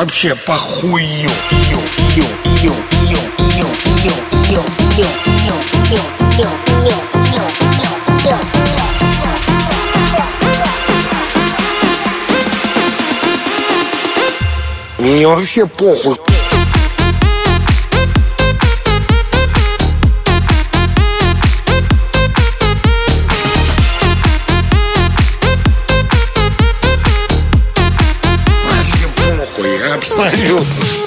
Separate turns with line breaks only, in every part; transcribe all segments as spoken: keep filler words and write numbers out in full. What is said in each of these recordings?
вообще похую. Мне вообще похуй. Абсолютно.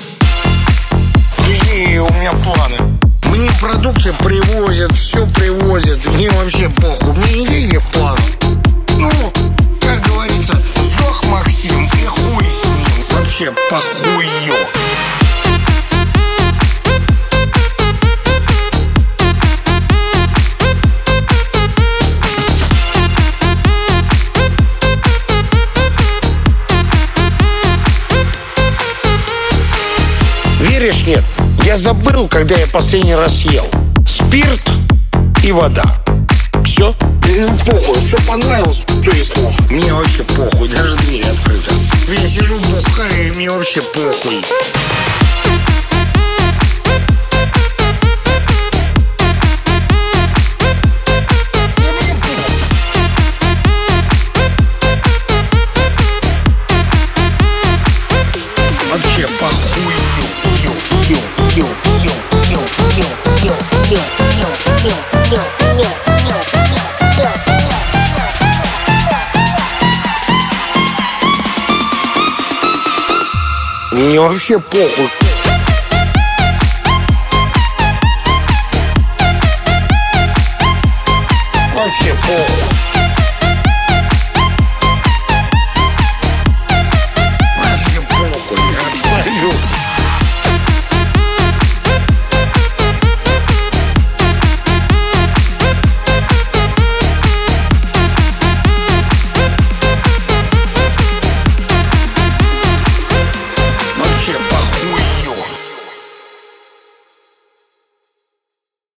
И у меня планы. Мне продукты привозят, все привозят. Мне вообще похуй. Мне никаких планов. Ну, как говорится, сдох Максим и хуй с ним. Вообще похую. Веришь, нет? Я забыл, когда я последний раз ел. Спирт и вода. Все? Ну, похуй, все понравилось, то и слушай. Мне вообще похуй, даже дверь открыта. Я сижу, бухаю, и мне вообще похуй. Вообще похуй. Мне вообще похуй. Вообще похуй.